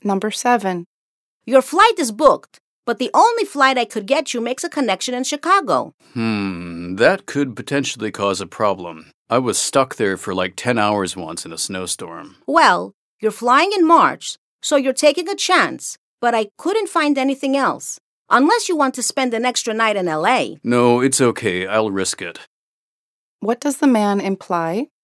Number 7. Your flight is booked, but the only flight I could get you makes a connection in Chicago. That could potentially cause a problem. I was stuck there for like 10 hours once in a snowstorm. Well, you're flying in March, so you're taking a chance, but I couldn't find anything else. Unless you want to spend an extra night in LA. No, it's okay. I'll risk it. What does the man imply?